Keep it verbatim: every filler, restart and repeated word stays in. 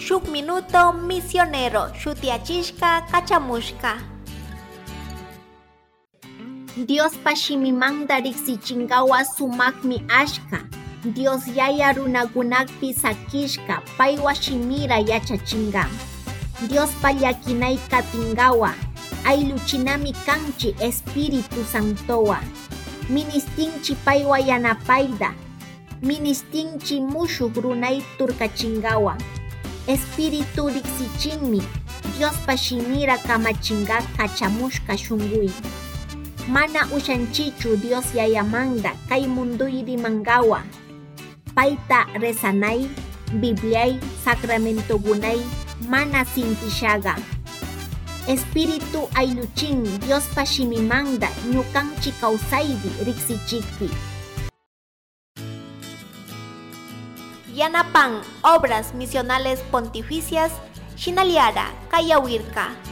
Shuk minuto misionero shutiachishka kachamushka. Dios pashimimanda riksichingawa sumakmi ashka. Dios yaya runakunakpi sakishka paywa shimira yachachinga. Dios pallakinay katingawa ayluchinami kanchi Espíritu Santowa. Ministinchi paywa yanapayda. Ministinchi mushuk runay turkachingawa. Espíritu riksichinmi Dios pashimira kamachinga kachamushka shunguy. Mana ushanchichu Dios yayamanda kay munduy rimangawa. Paita rezanay, Bibliay, sacramento gunay, mana sintishaga. Espíritu ayluchin Dios pashimimanda ñukanchi kawsaydi riksichikpi. Yanapan Obras Misionales Pontificias Shinaliara Kayawirka.